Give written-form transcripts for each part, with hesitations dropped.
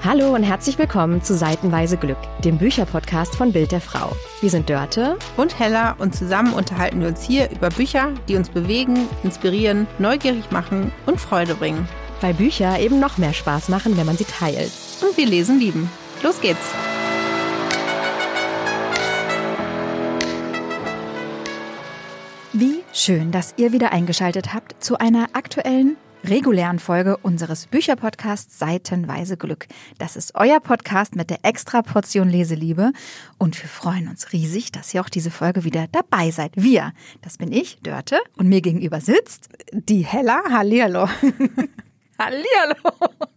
Hallo und herzlich willkommen zu Seitenweise Glück, dem Bücherpodcast von Bild der Frau. Wir sind Dörte und Hella und zusammen unterhalten wir uns hier über Bücher, die uns bewegen, inspirieren, neugierig machen und Freude bringen. Weil Bücher eben noch mehr Spaß machen, wenn man sie teilt. Und wir lesen lieben. Los geht's! Wie schön, dass ihr wieder eingeschaltet habt zu einer aktuellen, regulären Folge unseres Bücherpodcasts Seitenweise Glück. Das ist euer Podcast mit der extra Portion Leseliebe und wir freuen uns riesig, dass ihr auch diese Folge wieder dabei seid. Wir, das bin ich, Dörte, und mir gegenüber sitzt die Hella. Hallihallo. Hallihallo.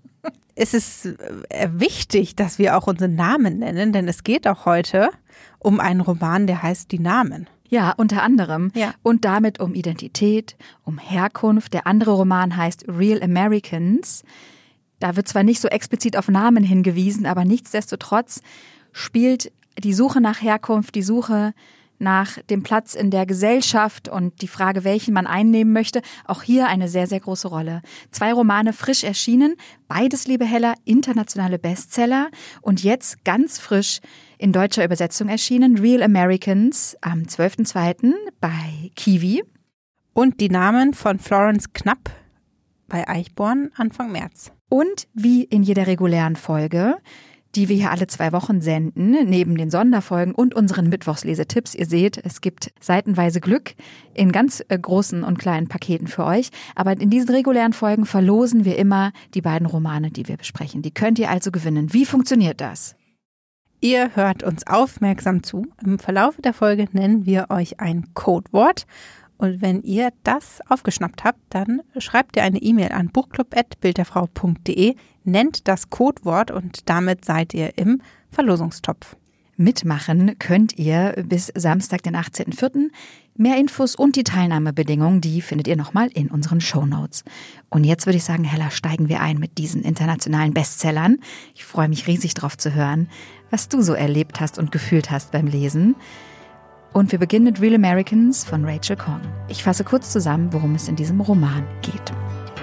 Es ist wichtig, dass wir auch unseren Namen nennen, denn es geht auch heute um einen Roman, der heißt Die Namen. Ja, unter anderem. Ja. Und damit um Identität, um Herkunft. Der andere Roman heißt Real Americans. Da wird zwar nicht so explizit auf Namen hingewiesen, aber nichtsdestotrotz spielt die Suche nach Herkunft, die Suche nach dem Platz in der Gesellschaft und die Frage, welchen man einnehmen möchte, auch hier eine sehr, sehr große Rolle. 2 Romane frisch erschienen, beides, liebe Hella, internationale Bestseller und jetzt ganz frisch in deutscher Übersetzung erschienen, Real Americans am 12.02. bei Kiwi. Und Die Namen von Florence Knapp bei Eichborn Anfang März. Und wie in jeder regulären Folge, die wir hier alle 2 Wochen senden, neben den Sonderfolgen und unseren Mittwochslesetipps. Ihr seht, es gibt seitenweise Glück in ganz großen und kleinen Paketen für euch. Aber in diesen regulären Folgen verlosen wir immer die beiden Romane, die wir besprechen. Die könnt ihr also gewinnen. Wie funktioniert das? Ihr hört uns aufmerksam zu. Im Verlauf der Folge nennen wir euch ein Codewort. Und wenn ihr das aufgeschnappt habt, dann schreibt ihr eine E-Mail an buchclub@bildderfrau.de, nennt das Codewort und damit seid ihr im Verlosungstopf. Mitmachen könnt ihr bis Samstag, den 18.04. Mehr Infos und die Teilnahmebedingungen, die findet ihr nochmal in unseren Shownotes. Und jetzt würde ich sagen, Hella, steigen wir ein mit diesen internationalen Bestsellern. Ich freue mich riesig drauf zu hören, was du so erlebt hast und gefühlt hast beim Lesen. Und wir beginnen mit Real Americans von Rachel Khong. Ich fasse kurz zusammen, worum es in diesem Roman geht.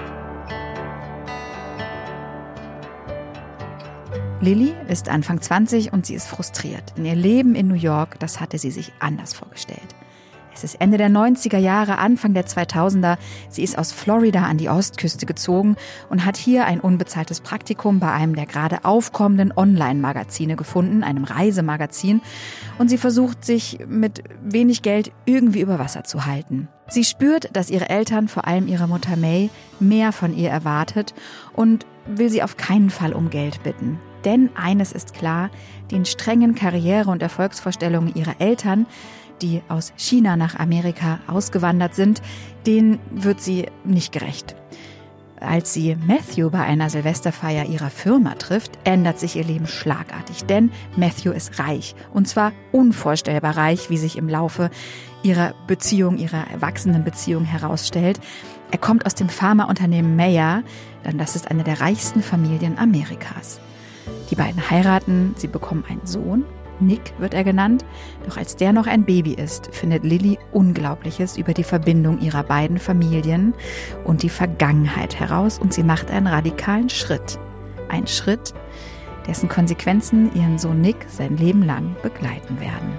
Lily ist Anfang 20 und sie ist frustriert. In ihr Leben in New York, das hatte sie sich anders vorgestellt. Es ist Ende der 90er Jahre, Anfang der 2000er. Sie ist aus Florida an die Ostküste gezogen und hat hier ein unbezahltes Praktikum bei einem der gerade aufkommenden Online-Magazine gefunden, einem Reisemagazin. Und sie versucht, sich mit wenig Geld irgendwie über Wasser zu halten. Sie spürt, dass ihre Eltern, vor allem ihre Mutter May, mehr von ihr erwartet und will sie auf keinen Fall um Geld bitten. Denn eines ist klar, den strengen Karriere- und Erfolgsvorstellungen ihrer Eltern, die aus China nach Amerika ausgewandert sind, denen wird sie nicht gerecht. Als sie Matthew bei einer Silvesterfeier ihrer Firma trifft, ändert sich ihr Leben schlagartig, denn Matthew ist reich, und zwar unvorstellbar reich, wie sich im Laufe ihrer erwachsenen Beziehung herausstellt. Er kommt aus dem Pharmaunternehmen Mayer, denn das ist eine der reichsten Familien Amerikas. Die beiden heiraten, sie bekommen einen Sohn. Nick wird er genannt, doch als der noch ein Baby ist, findet Lily Unglaubliches über die Verbindung ihrer beiden Familien und die Vergangenheit heraus und sie macht einen radikalen Schritt. Ein Schritt, dessen Konsequenzen ihren Sohn Nick sein Leben lang begleiten werden.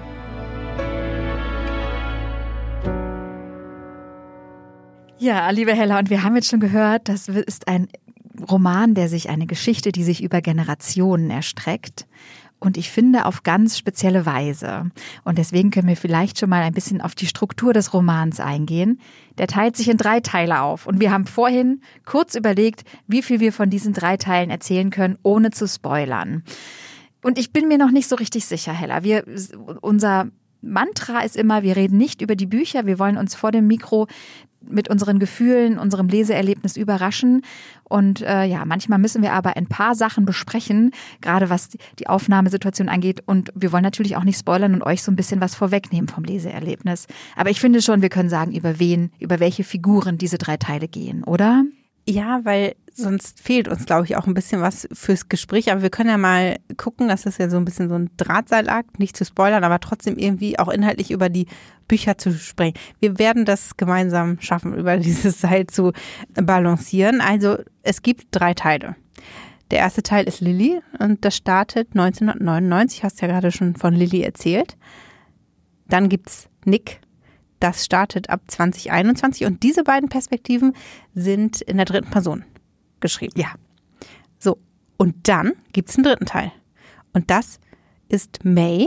Ja, liebe Hella, und wir haben jetzt schon gehört, das ist ein Roman, eine Geschichte, die sich über Generationen erstreckt. Und ich finde auf ganz spezielle Weise. Und deswegen können wir vielleicht schon mal ein bisschen auf die Struktur des Romans eingehen. Der teilt sich in 3 Teile auf. Und wir haben vorhin kurz überlegt, wie viel wir von diesen 3 Teilen erzählen können, ohne zu spoilern. Und ich bin mir noch nicht so richtig sicher, Hella. Unser Mantra ist immer, wir reden nicht über die Bücher. Wir wollen uns vor dem Mikro mit unseren Gefühlen, unserem Leseerlebnis überraschen. Und manchmal müssen wir aber ein paar Sachen besprechen, gerade was die Aufnahmesituation angeht. Und wir wollen natürlich auch nicht spoilern und euch so ein bisschen was vorwegnehmen vom Leseerlebnis. Aber ich finde schon, wir können sagen, über welche Figuren diese 3 Teile gehen, oder? Ja, weil sonst fehlt uns, glaube ich, auch ein bisschen was fürs Gespräch. Aber wir können ja mal gucken, das ist ja so ein bisschen so ein Drahtseilakt, nicht zu spoilern, aber trotzdem irgendwie auch inhaltlich über die Bücher zu sprechen. Wir werden das gemeinsam schaffen, über dieses Seil zu balancieren. Also es gibt 3 Teile. Der erste Teil ist Lily und das startet 1999, hast ja gerade schon von Lily erzählt. Dann gibt's Nick, das startet ab 2021 und diese beiden Perspektiven sind in der dritten Person geschrieben. Ja. So, und dann gibt's einen dritten Teil und das ist May,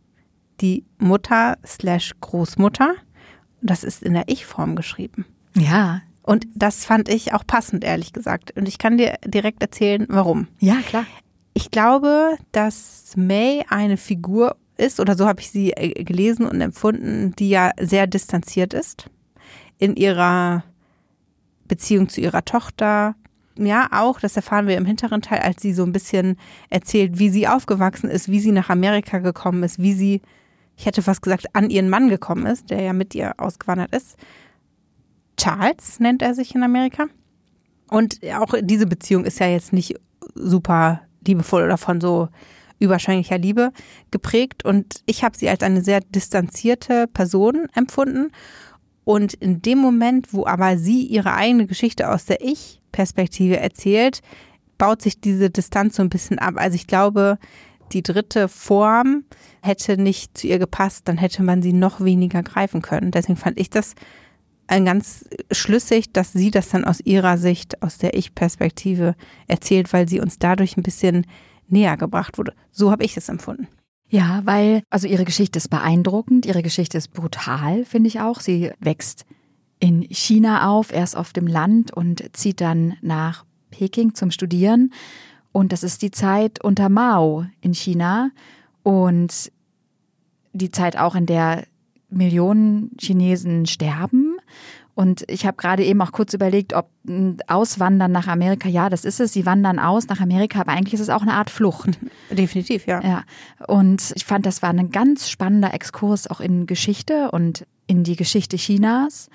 die Mutter/Großmutter. Das ist in der Ich-Form geschrieben. Ja. Und das fand ich auch passend, ehrlich gesagt. Und ich kann dir direkt erzählen, warum. Ja, klar. Ich glaube, dass May eine Figur ist, oder so habe ich sie gelesen und empfunden, die ja sehr distanziert ist in ihrer Beziehung zu ihrer Tochter. Ja, auch, das erfahren wir im hinteren Teil, als sie so ein bisschen erzählt, wie sie aufgewachsen ist, wie sie nach Amerika gekommen ist, wie sie, ich hätte fast gesagt, an ihren Mann gekommen ist, der ja mit ihr ausgewandert ist. Charles nennt er sich in Amerika. Und auch diese Beziehung ist ja jetzt nicht super liebevoll oder von so überschwänglicher Liebe geprägt. Und ich habe sie als eine sehr distanzierte Person empfunden. Und in dem Moment, wo aber sie ihre eigene Geschichte aus der Ich-Perspektive erzählt, baut sich diese Distanz so ein bisschen ab. Also ich glaube, die dritte Form hätte nicht zu ihr gepasst, dann hätte man sie noch weniger greifen können. Deswegen fand ich das ganz schlüssig, dass sie das dann aus ihrer Sicht, aus der Ich-Perspektive erzählt, weil sie uns dadurch ein bisschen näher gebracht wurde. So habe ich es empfunden. Ja, weil, also ihre Geschichte ist beeindruckend, ihre Geschichte ist brutal, finde ich auch. Sie wächst in China auf, erst auf dem Land und zieht dann nach Peking zum Studieren. Und das ist die Zeit unter Mao in China und die Zeit auch, in der Millionen Chinesen sterben. Und ich habe gerade eben auch kurz überlegt, ob Auswandern nach Amerika, ja, das ist es, sie wandern aus nach Amerika, aber eigentlich ist es auch eine Art Flucht. Definitiv, ja. Ja. Und ich fand, das war ein ganz spannender Exkurs auch in Geschichte und in die Geschichte Chinas.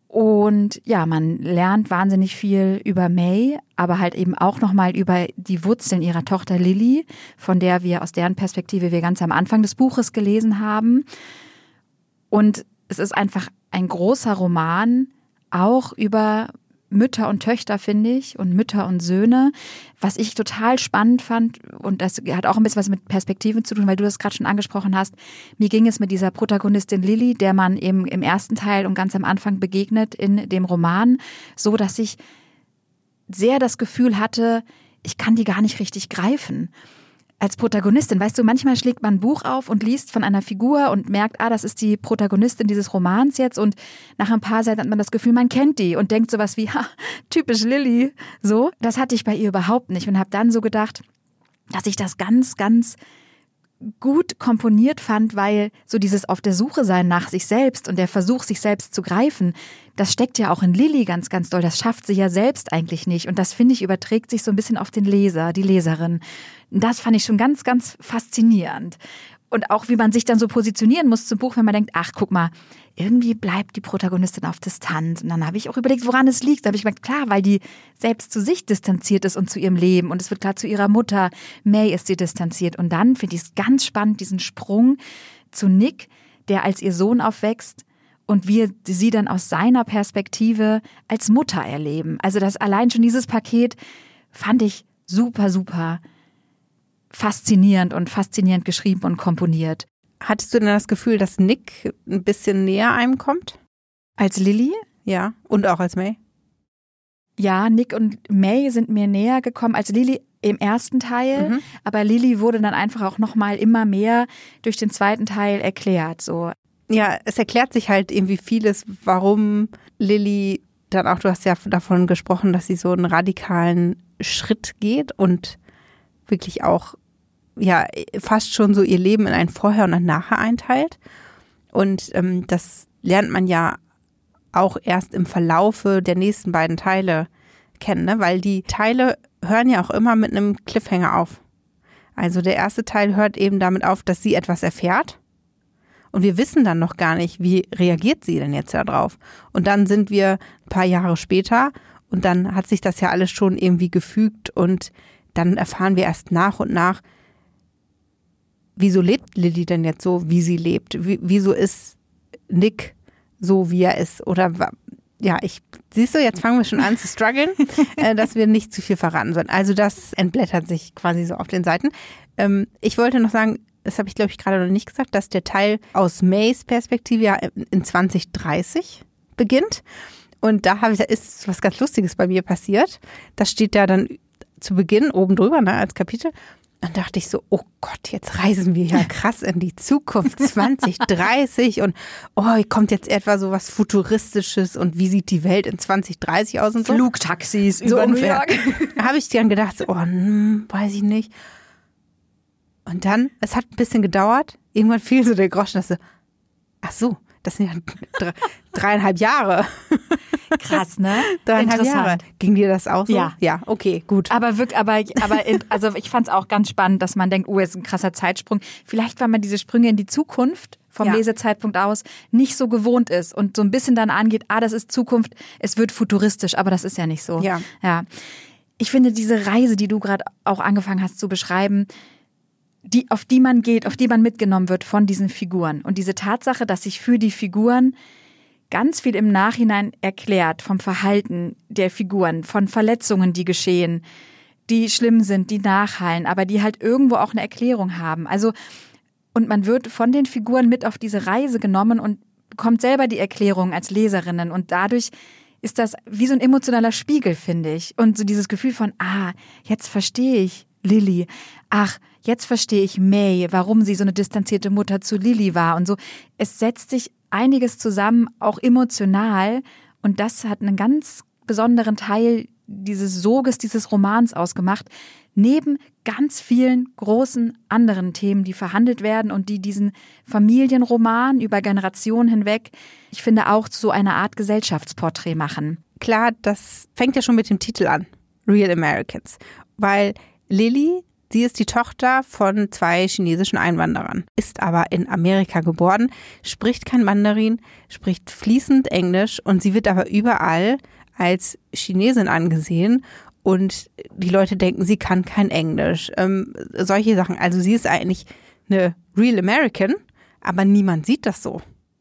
Und ja, man lernt wahnsinnig viel über May, aber halt eben auch nochmal über die Wurzeln ihrer Tochter Lily, von der wir aus deren Perspektive wir ganz am Anfang des Buches gelesen haben. Und es ist einfach ein großer Roman, auch über Mütter und Töchter, finde ich, und Mütter und Söhne, was ich total spannend fand. Und das hat auch ein bisschen was mit Perspektiven zu tun, weil du das gerade schon angesprochen hast. Mir ging es mit dieser Protagonistin Lily, der man eben im ersten Teil und ganz am Anfang begegnet in dem Roman, so dass ich sehr das Gefühl hatte, ich kann die gar nicht richtig greifen. Als Protagonistin, weißt du, manchmal schlägt man ein Buch auf und liest von einer Figur und merkt, das ist die Protagonistin dieses Romans jetzt, und nach ein paar Seiten hat man das Gefühl, man kennt die und denkt sowas wie, typisch Lily, so. Das hatte ich bei ihr überhaupt nicht und habe dann so gedacht, dass ich das ganz, ganz gut komponiert fand, weil so dieses auf der Suche sein nach sich selbst und der Versuch, sich selbst zu greifen, das steckt ja auch in Lily ganz, ganz doll. Das schafft sie ja selbst eigentlich nicht. Und das, finde ich, überträgt sich so ein bisschen auf den Leser, die Leserin. Das fand ich schon ganz, ganz faszinierend. Und auch, wie man sich dann so positionieren muss zum Buch, wenn man denkt, ach, guck mal, irgendwie bleibt die Protagonistin auf Distanz. Und dann habe ich auch überlegt, woran es liegt. Da habe ich gedacht, klar, weil die selbst zu sich distanziert ist und zu ihrem Leben. Und es wird klar, zu ihrer Mutter, May, ist sie distanziert. Und dann finde ich es ganz spannend, diesen Sprung zu Nick, der als ihr Sohn aufwächst und wir sie dann aus seiner Perspektive als Mutter erleben. Also das allein schon dieses Paket fand ich super, super faszinierend und faszinierend geschrieben und komponiert. Hattest du denn das Gefühl, dass Nick ein bisschen näher einem kommt? Als Lily? Ja, und auch als May? Ja, Nick und May sind mir näher gekommen als Lily im ersten Teil, aber Lily wurde dann einfach auch nochmal immer mehr durch den zweiten Teil erklärt. So. Ja, es erklärt sich halt irgendwie vieles, warum Lily dann auch, du hast ja davon gesprochen, dass sie so einen radikalen Schritt geht und wirklich auch ja fast schon so ihr Leben in ein Vorher und ein Nachher einteilt. Und das lernt man ja auch erst im Verlaufe der nächsten beiden Teile kennen, ne? Weil die Teile hören ja auch immer mit einem Cliffhanger auf. Also der erste Teil hört eben damit auf, dass sie etwas erfährt und wir wissen dann noch gar nicht, wie reagiert sie denn jetzt darauf. Und dann sind wir ein paar Jahre später und dann hat sich das ja alles schon irgendwie gefügt und dann erfahren wir erst nach und nach, wieso lebt Lily denn jetzt so, wie sie lebt? Wieso ist Nick so, wie er ist? Oder Ja, siehst du, jetzt fangen wir schon an zu strugglen, dass wir nicht zu viel verraten sollen. Also das entblättert sich quasi so auf den Seiten. Ich wollte noch sagen, das habe ich glaube ich gerade noch nicht gesagt, dass der Teil aus Mays Perspektive ja in 2030 beginnt. Und da ist was ganz Lustiges bei mir passiert. Das steht da dann zu Beginn oben drüber, ne, als Kapitel. Dann dachte ich so, oh Gott, jetzt reisen wir ja krass in die Zukunft 2030 und kommt jetzt etwa so was Futuristisches und wie sieht die Welt in 2030 aus und so. Flugtaxis so über New ungefähr. York. Da habe ich dann gedacht, weiß ich nicht. Und dann, es hat ein bisschen gedauert, irgendwann fiel so der Groschen, dass so, ach so, das sind ja 3,5 Jahre. Krass, ne? 3,5 Jahre. Ging dir das auch so? Ja. Ja, okay, gut. Aber wirklich, also ich fand es auch ganz spannend, dass man denkt, ist ein krasser Zeitsprung. Vielleicht, weil man diese Sprünge in die Zukunft vom Lesezeitpunkt aus nicht so gewohnt ist und so ein bisschen dann angeht, das ist Zukunft, es wird futuristisch, aber das ist ja nicht so. Ja. Ich finde diese Reise, die du gerade auch angefangen hast zu beschreiben, auf die man geht, auf die man mitgenommen wird von diesen Figuren. Und diese Tatsache, dass sich für die Figuren ganz viel im Nachhinein erklärt vom Verhalten der Figuren, von Verletzungen, die geschehen, die schlimm sind, die nachhallen, aber die halt irgendwo auch eine Erklärung haben. Also, und man wird von den Figuren mit auf diese Reise genommen und bekommt selber die Erklärung als Leserinnen. Und dadurch ist das wie so ein emotionaler Spiegel, finde ich. Und so dieses Gefühl von, jetzt verstehe ich Lily. Jetzt verstehe ich May, warum sie so eine distanzierte Mutter zu Lily war und so. Es setzt sich einiges zusammen, auch emotional. Und das hat einen ganz besonderen Teil dieses Soges, dieses Romans ausgemacht. Neben ganz vielen großen anderen Themen, die verhandelt werden und die diesen Familienroman über Generationen hinweg, ich finde, auch zu so einer Art Gesellschaftsporträt machen. Klar, das fängt ja schon mit dem Titel an. Real Americans. Weil Lily, sie ist die Tochter von 2 chinesischen Einwanderern, ist aber in Amerika geboren, spricht kein Mandarin, spricht fließend Englisch und sie wird aber überall als Chinesin angesehen und die Leute denken, sie kann kein Englisch. Solche Sachen. Also sie ist eigentlich eine Real American, aber niemand sieht das so.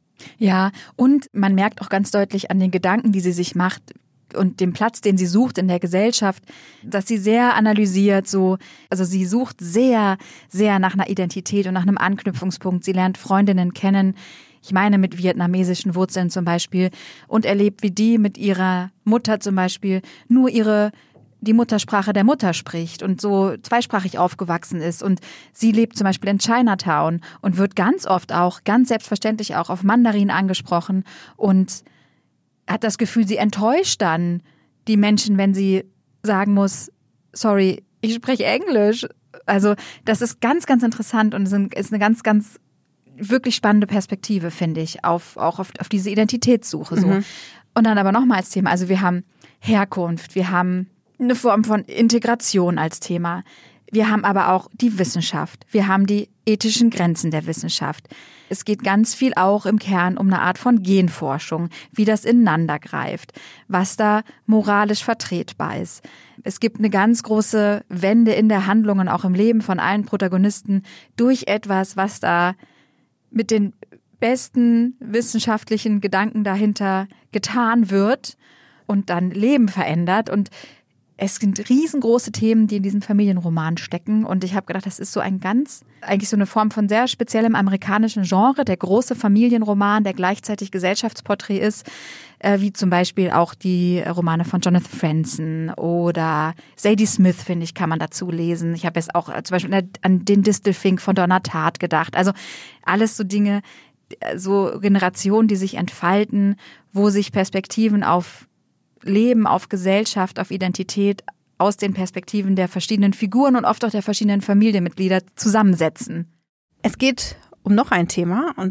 Ja, und man merkt auch ganz deutlich an den Gedanken, die sie sich macht, und dem Platz, den sie sucht in der Gesellschaft, dass sie sehr analysiert, also sie sucht sehr, sehr nach einer Identität und nach einem Anknüpfungspunkt. Sie lernt Freundinnen kennen, ich meine mit vietnamesischen Wurzeln zum Beispiel, und erlebt, wie die mit ihrer Mutter zum Beispiel nur die Muttersprache der Mutter spricht und so zweisprachig aufgewachsen ist. Und sie lebt zum Beispiel in Chinatown und wird ganz oft auch, ganz selbstverständlich auch auf Mandarin angesprochen und hat das Gefühl, sie enttäuscht dann die Menschen, wenn sie sagen muss, sorry, ich spreche Englisch. Also das ist ganz, ganz interessant und ist eine ganz, ganz wirklich spannende Perspektive, finde ich, auch auf diese Identitätssuche. So. Und dann aber nochmal als Thema, also wir haben Herkunft, wir haben eine Form von Integration als Thema. Wir haben aber auch die Wissenschaft. Wir haben die ethischen Grenzen der Wissenschaft. Es geht ganz viel auch im Kern um eine Art von Genforschung, wie das ineinander greift, was da moralisch vertretbar ist. Es gibt eine ganz große Wende in der Handlung und auch im Leben von allen Protagonisten durch etwas, was da mit den besten wissenschaftlichen Gedanken dahinter getan wird und dann Leben verändert. Und es sind riesengroße Themen, die in diesem Familienroman stecken. Und ich habe gedacht, das ist so eigentlich so eine Form von sehr speziellem amerikanischen Genre, der große Familienroman, der gleichzeitig Gesellschaftsporträt ist, wie zum Beispiel auch die Romane von Jonathan Franzen oder Zadie Smith, finde ich, kann man dazu lesen. Ich habe jetzt auch zum Beispiel an den Distelfink von Donna Tartt gedacht. Also alles so Dinge, so Generationen, die sich entfalten, wo sich Perspektiven auf Leben, auf Gesellschaft, auf Identität aus den Perspektiven der verschiedenen Figuren und oft auch der verschiedenen Familienmitglieder zusammensetzen. Es geht um noch ein Thema und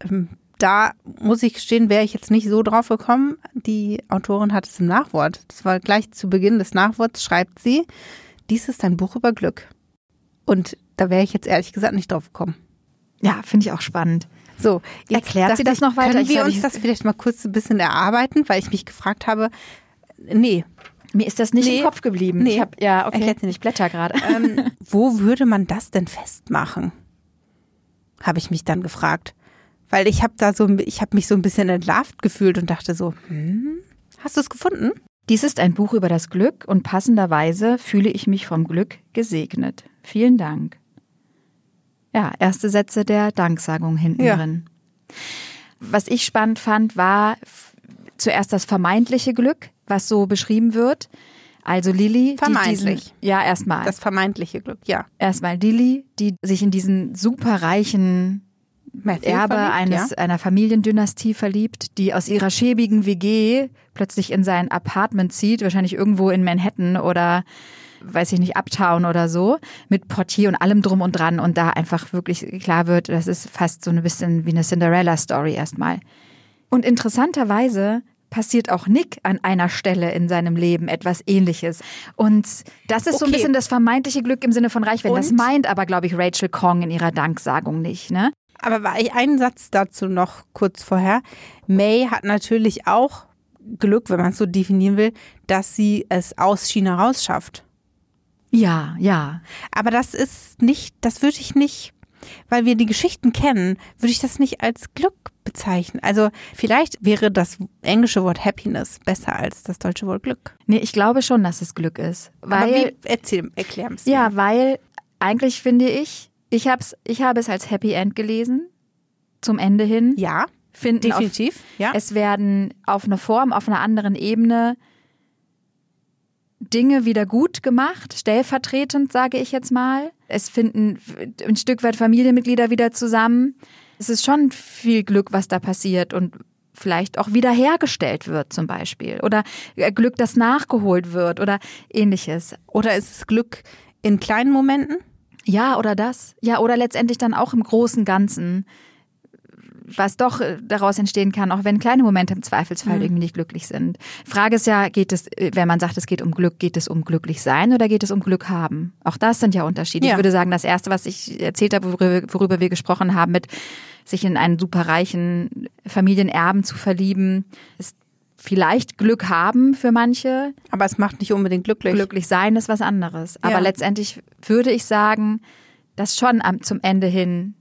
da muss ich gestehen, wäre ich jetzt nicht so drauf gekommen. Die Autorin hat es im Nachwort. Das war gleich zu Beginn des Nachworts, schreibt sie, dies ist ein Buch über Glück. Und da wäre ich jetzt ehrlich gesagt nicht drauf gekommen. Ja, finde ich auch spannend. So, erklärt sie das noch weiter? Können wir uns das vielleicht mal kurz ein bisschen erarbeiten, weil ich mich gefragt habe, nee. Mir ist das nicht im Kopf geblieben. Nee. Erklärt sie nicht. Ich blätter gerade. Wo würde man das denn festmachen? Habe ich mich dann gefragt. Weil ich habe mich so ein bisschen entlarvt gefühlt und dachte so, Hast du es gefunden? Dies ist ein Buch über das Glück und passenderweise fühle ich mich vom Glück gesegnet. Vielen Dank. Ja, erste Sätze der Danksagung hinten drin. Was ich spannend fand, war zuerst das vermeintliche Glück, was so beschrieben wird. Also Lilly. Vermeintlich. Erstmal. Das vermeintliche Glück, ja. Erstmal Lilly, die sich in diesen superreichen Erbe einer Familiendynastie verliebt, die aus ihrer schäbigen WG plötzlich in sein Apartment zieht, wahrscheinlich irgendwo in Manhattan oder, weiß ich nicht, Uptown oder so, mit Portier und allem drum und dran und da einfach wirklich klar wird, das ist fast so ein bisschen wie eine Cinderella-Story erstmal. Und interessanterweise passiert auch Nick an einer Stelle in seinem Leben etwas Ähnliches. Und das ist so ein bisschen das vermeintliche Glück im Sinne von Reichwerden. Das meint aber, glaube ich, Rachel Khong in ihrer Danksagung nicht, ne? Aber einen Satz dazu noch kurz vorher. May hat natürlich auch Glück, wenn man es so definieren will, dass sie es aus China rausschafft. Ja, ja. Aber das würde ich nicht, weil wir die Geschichten kennen, würde ich das nicht als Glück bezeichnen. Also vielleicht wäre das englische Wort Happiness besser als das deutsche Wort Glück. Nee, ich glaube schon, dass es Glück ist. Weil, erklär es. Ja, weil eigentlich finde ich habe es als Happy End gelesen, zum Ende hin. Ja, definitiv. Es werden auf eine Form, auf einer anderen Ebene Dinge wieder gut gemacht, stellvertretend, sage ich jetzt mal. Es finden ein Stück weit Familienmitglieder wieder zusammen. Es ist schon viel Glück, was da passiert und vielleicht auch wiederhergestellt wird zum Beispiel. Oder Glück, das nachgeholt wird oder Ähnliches. Oder ist es Glück in kleinen Momenten? Ja, oder das. Ja, oder letztendlich dann auch im großen Ganzen, was doch daraus entstehen kann, auch wenn kleine Momente im Zweifelsfall irgendwie nicht glücklich sind. Frage ist ja, wenn man sagt, es geht um Glück, geht es um glücklich sein oder geht es um Glück haben? Auch das sind ja Unterschiede. Ja. Ich würde sagen, das Erste, was ich erzählt habe, worüber wir gesprochen haben, mit sich in einen superreichen Familienerben zu verlieben, ist vielleicht Glück haben für manche. Aber es macht nicht unbedingt glücklich. Glücklich sein ist was anderes. Aber letztendlich würde ich sagen, dass schon zum Ende hin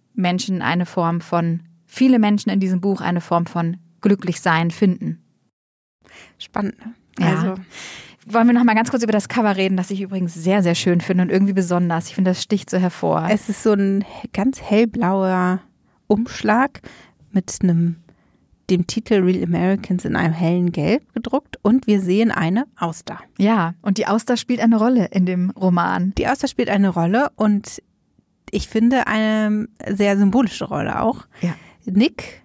viele Menschen in diesem Buch eine Form von glücklich sein finden. Spannend. Ja. Also. Wollen wir noch mal ganz kurz über das Cover reden, das ich übrigens sehr, sehr schön finde und irgendwie besonders. Ich finde, das sticht so hervor. Es ist so ein ganz hellblauer Umschlag mit dem Titel Real Americans in einem hellen Gelb gedruckt und wir sehen eine Auster. Ja, und die Auster spielt eine Rolle in dem Roman. Die Auster spielt eine Rolle und ich finde eine sehr symbolische Rolle auch. Ja. Nick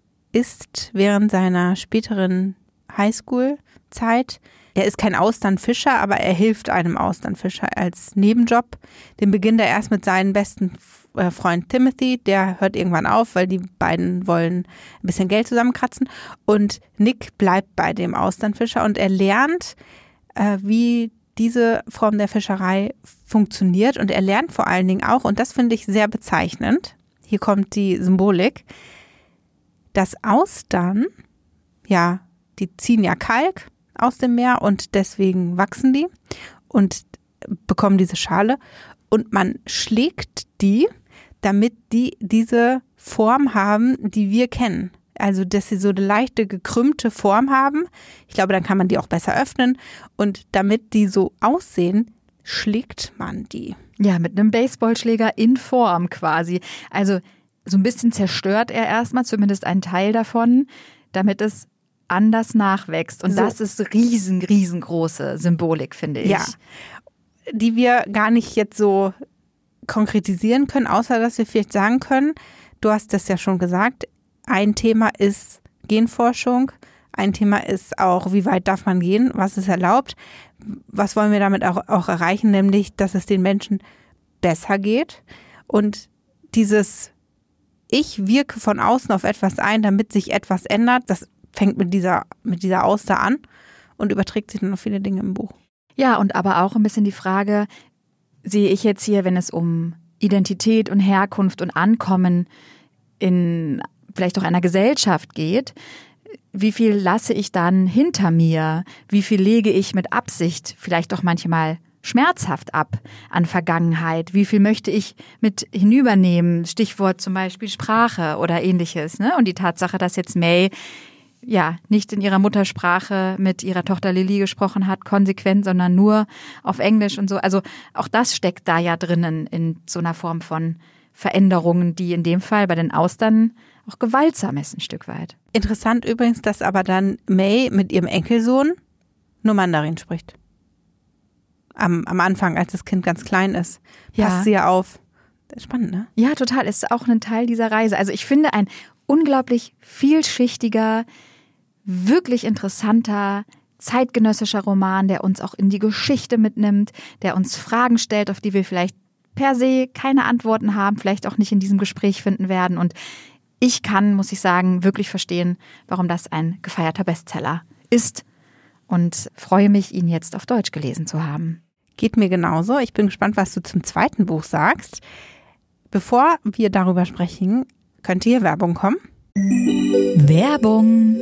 ist während seiner späteren Highschool-Zeit, er ist kein Austernfischer, aber er hilft einem Austernfischer als Nebenjob. Den beginnt er erst mit seinem besten Freund Timothy, der hört irgendwann auf, weil die beiden wollen ein bisschen Geld zusammenkratzen. Und Nick bleibt bei dem Austernfischer und er lernt, wie diese Form der Fischerei funktioniert. Und er lernt vor allen Dingen auch, und das finde ich sehr bezeichnend, hier kommt die Symbolik, dass Austern, ja, die ziehen ja Kalk aus dem Meer und deswegen wachsen die und bekommen diese Schale und man schlägt die, damit die diese Form haben, die wir kennen. Also, dass sie so eine leichte gekrümmte Form haben. Ich glaube, dann kann man die auch besser öffnen und damit die so aussehen, schlägt man die. Ja, mit einem Baseballschläger in Form quasi. Also so ein bisschen zerstört er erstmal, zumindest einen Teil davon, damit es anders nachwächst. Und so. Das ist riesengroße Symbolik, finde ich. Ja, die wir gar nicht jetzt so konkretisieren können, außer dass wir vielleicht sagen können, du hast das ja schon gesagt, ein Thema ist Genforschung, ein Thema ist auch, wie weit darf man gehen, was ist erlaubt, was wollen wir damit auch erreichen, nämlich, dass es den Menschen besser geht und dieses ich wirke von außen auf etwas ein, damit sich etwas ändert, das fängt mit dieser Auster an und überträgt sich dann auf viele Dinge im Buch. Ja, und aber auch ein bisschen die Frage, sehe ich jetzt hier, wenn es um Identität und Herkunft und Ankommen in vielleicht auch einer Gesellschaft geht, wie viel lasse ich dann hinter mir? Wie viel lege ich mit Absicht, vielleicht auch manchmal schmerzhaft ab an Vergangenheit? Wie viel möchte ich mit hinübernehmen? Stichwort zum Beispiel Sprache oder Ähnliches. Ne? Und die Tatsache, dass jetzt May nicht in ihrer Muttersprache mit ihrer Tochter Lily gesprochen hat, konsequent, sondern nur auf Englisch und so. Also auch das steckt da ja drinnen in so einer Form von Veränderungen, die in dem Fall bei den Austern auch gewaltsam ist ein Stück weit. Interessant übrigens, dass aber dann May mit ihrem Enkelsohn nur Mandarin spricht. Am Anfang, als das Kind ganz klein ist, passt sie ja auf. Spannend, ne? Ja, total. Ist auch ein Teil dieser Reise. Also ich finde ein unglaublich vielschichtiger, wirklich interessanter, zeitgenössischer Roman, der uns auch in die Geschichte mitnimmt, der uns Fragen stellt, auf die wir vielleicht per se keine Antworten haben, vielleicht auch nicht in diesem Gespräch finden werden. Und ich kann, muss ich sagen, wirklich verstehen, warum das ein gefeierter Bestseller ist und freue mich, ihn jetzt auf Deutsch gelesen zu haben. Geht mir genauso. Ich bin gespannt, was du zum zweiten Buch sagst. Bevor wir darüber sprechen, könnte hier Werbung kommen? Werbung.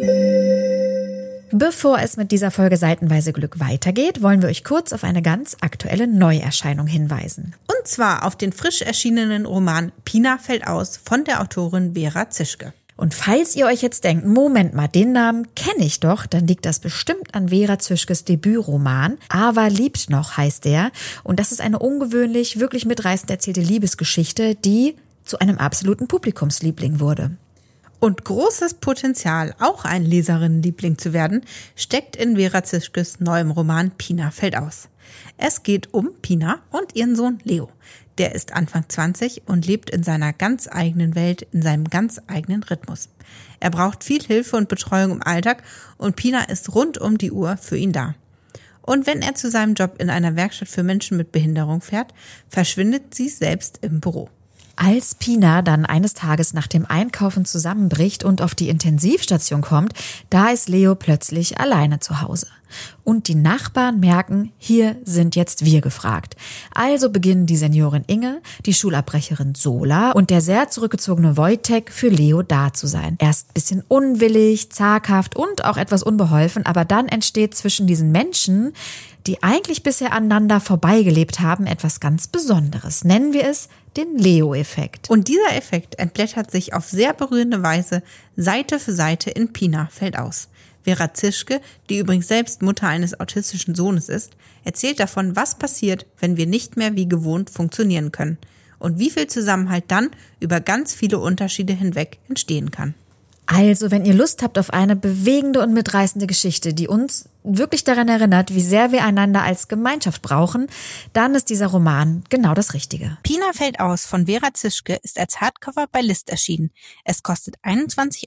Bevor es mit dieser Folge Seitenweise Glück weitergeht, wollen wir euch kurz auf eine ganz aktuelle Neuerscheinung hinweisen. Und zwar auf den frisch erschienenen Roman Pina fällt aus von der Autorin Vera Zischke. Und falls ihr euch jetzt denkt, Moment mal, den Namen kenne ich doch, dann liegt das bestimmt an Vera Zischkes Debütroman. Ava liebt noch heißt der. Und das ist eine ungewöhnlich, wirklich mitreißend erzählte Liebesgeschichte, die zu einem absoluten Publikumsliebling wurde. Und großes Potenzial, auch ein Leserinnenliebling zu werden, steckt in Vera Zischkes neuem Roman Pina fällt aus. Es geht um Pina und ihren Sohn Leo. Der ist Anfang 20 und lebt in seiner ganz eigenen Welt, in seinem ganz eigenen Rhythmus. Er braucht viel Hilfe und Betreuung im Alltag und Pina ist rund um die Uhr für ihn da. Und wenn er zu seinem Job in einer Werkstatt für Menschen mit Behinderung fährt, verschwindet sie selbst im Büro. Als Pina dann eines Tages nach dem Einkaufen zusammenbricht und auf die Intensivstation kommt, da ist Leo plötzlich alleine zu Hause. Und die Nachbarn merken, hier sind jetzt wir gefragt. Also beginnen die Seniorin Inge, die Schulabbrecherin Sola und der sehr zurückgezogene Wojtek für Leo da zu sein. Erst ein bisschen unwillig, zaghaft und auch etwas unbeholfen, aber dann entsteht zwischen diesen Menschen, die eigentlich bisher aneinander vorbeigelebt haben, etwas ganz Besonderes. Nennen wir es den Leo-Effekt. Und dieser Effekt entblättert sich auf sehr berührende Weise Seite für Seite in Pina fällt aus. Vera Zischke, die übrigens selbst Mutter eines autistischen Sohnes ist, erzählt davon, was passiert, wenn wir nicht mehr wie gewohnt funktionieren können und wie viel Zusammenhalt dann über ganz viele Unterschiede hinweg entstehen kann. Also, wenn ihr Lust habt auf eine bewegende und mitreißende Geschichte, die uns wirklich daran erinnert, wie sehr wir einander als Gemeinschaft brauchen, dann ist dieser Roman genau das Richtige. Pina fällt aus von Vera Zischke ist als Hardcover bei List erschienen. Es kostet 21,99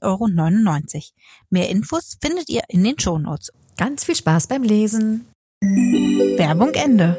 €. Mehr Infos findet ihr in den Shownotes. Ganz viel Spaß beim Lesen. Werbung Ende.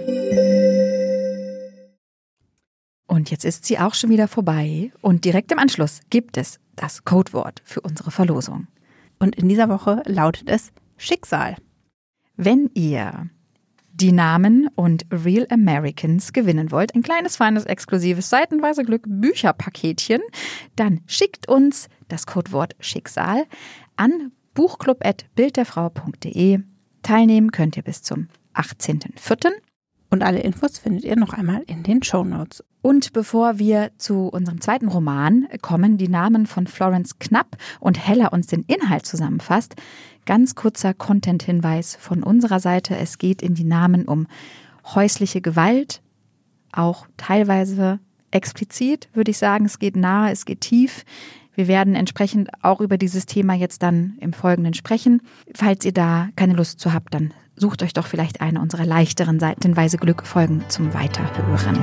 Und jetzt ist sie auch schon wieder vorbei und direkt im Anschluss gibt es das Codewort für unsere Verlosung. Und in dieser Woche lautet es Schicksal. Wenn ihr die Namen und Real Americans gewinnen wollt, ein kleines, feines, exklusives Seitenweise Glück Bücherpaketchen, dann schickt uns das Codewort Schicksal an buchclub@bildderfrau.de. Teilnehmen könnt ihr bis zum 18.04. Und alle Infos findet ihr noch einmal in den Shownotes. Und bevor wir zu unserem zweiten Roman kommen, die Namen von Florence Knapp und Hella uns den Inhalt zusammenfasst, ganz kurzer Content-Hinweis von unserer Seite. Es geht in die Namen um häusliche Gewalt, auch teilweise explizit, würde ich sagen. Es geht nahe, es geht tief. Wir werden entsprechend auch über dieses Thema jetzt dann im Folgenden sprechen. Falls ihr da keine Lust zu habt, dann sucht euch doch vielleicht eine unserer leichteren Seitenweise Glück-Folgen zum Weiterhören.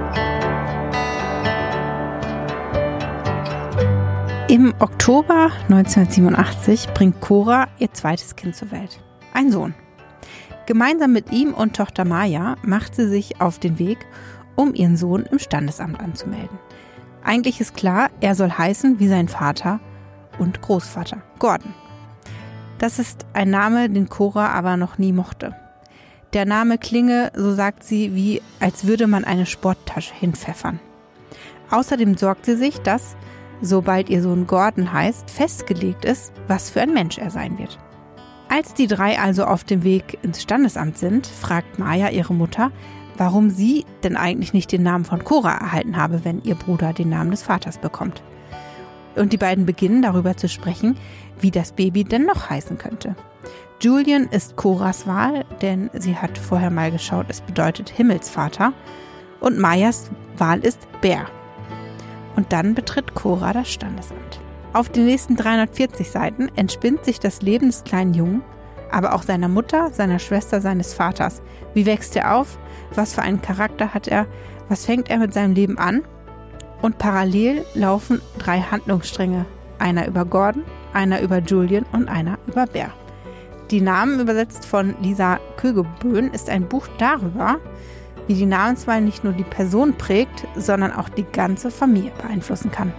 Im Oktober 1987 bringt Cora ihr zweites Kind zur Welt. Ein Sohn. Gemeinsam mit ihm und Tochter Maya macht sie sich auf den Weg, um ihren Sohn im Standesamt anzumelden. Eigentlich ist klar, er soll heißen wie sein Vater und Großvater, Gordon. Das ist ein Name, den Cora aber noch nie mochte. Der Name klinge, so sagt sie, wie als würde man eine Sporttasche hinpfeffern. Außerdem sorgt sie sich, dass, sobald ihr Sohn Gordon heißt, festgelegt ist, was für ein Mensch er sein wird. Als die drei also auf dem Weg ins Standesamt sind, fragt Maya ihre Mutter, warum sie denn eigentlich nicht den Namen von Cora erhalten habe, wenn ihr Bruder den Namen des Vaters bekommt. Und die beiden beginnen darüber zu sprechen, wie das Baby denn noch heißen könnte. Julian ist Coras Wahl, denn sie hat vorher mal geschaut, es bedeutet Himmelsvater. Und Mayas Wahl ist Bear. Und dann betritt Cora das Standesamt. Auf den nächsten 340 Seiten entspinnt sich das Leben des kleinen Jungen, aber auch seiner Mutter, seiner Schwester, seines Vaters. Wie wächst er auf? Was für einen Charakter hat er? Was fängt er mit seinem Leben an? Und parallel laufen 3 Handlungsstränge. Einer über Gordon, einer über Julian und einer über Bear. Die Namen, übersetzt von Lisa Kögeböhn, ist ein Buch darüber, wie die Namenswahl nicht nur die Person prägt, sondern auch die ganze Familie beeinflussen kann.